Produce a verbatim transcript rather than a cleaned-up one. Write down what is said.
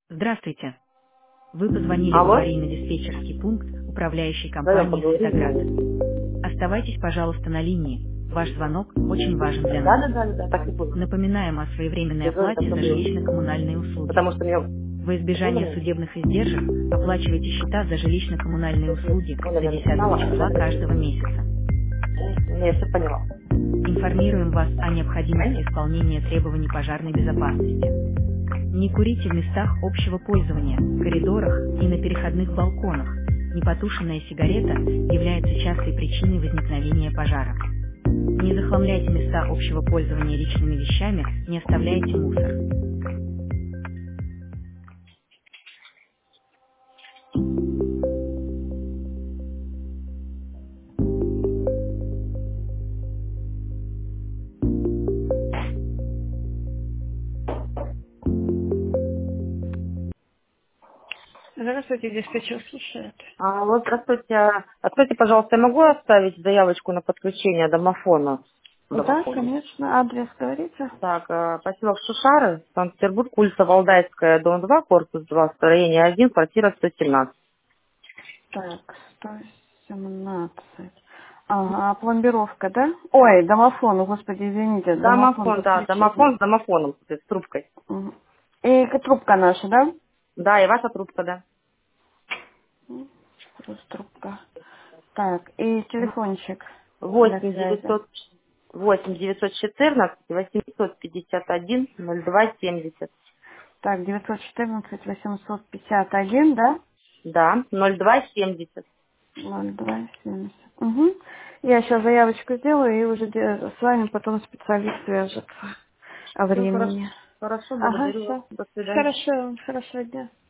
Здравствуйте. Вы позвонили в Алло? аварийно-диспетчерский пункт управляющей Вдвоем компании «Светоград». поговорим. Оставайтесь, пожалуйста, на линии. Ваш звонок очень важен для Да, нас. да, да, да, да, так и было. Напоминаем о своевременной Я говорю, так оплате и за было. жилищно-коммунальные услуги. Потому что мне... Во избежание Поняли? судебных издержек оплачивайте счета за жилищно-коммунальные услуги Оля до меня десятого написала, а числа это... каждого месяца. Не, я все поняла. Информируем вас о необходимости Правильно? исполнения требований пожарной безопасности. Не курите в местах общего пользования, коридорах и на переходных балконах. Непотушенная сигарета является частой причиной возникновения пожара. Не захламляйте места общего пользования личными вещами, не оставляйте мусор. Здравствуйте, диспетчер слушает. А, вот, здравствуйте. Откройте, пожалуйста, я могу оставить заявочку на подключение домофона? Да, Домофона. конечно. Адрес говорите? Так, э, поселок Шушары, Санкт-Петербург, улица Валдайская, дом два, корпус два, строение один, квартира сто семнадцать. Так, сто семнадцать. Ага, пломбировка, да? Ой, домофон, господи, извините, домофон Домофон, да, подключение. домофон с домофоном, с трубкой. Мгм. И трубка наша, да? Да, и ваша трубка, да. М, плюс трубка. Так, и телефончик для восемь связи. девятьсот восемь девятьсот четырнадцать восемьсот пятьдесят один ноль два семьдесят. Так, девятьсот четырнадцать восемьсот пятьдесят один, да? Да, ноль два семьдесят. ноль два семьдесят. Угу. Я сейчас заявочку сделаю, и уже де- с вами потом специалист свяжется о Все хорошо. времени. Хорошо, Ага, благодарю вас. все. До свидания. Хорошо, хорошего дня.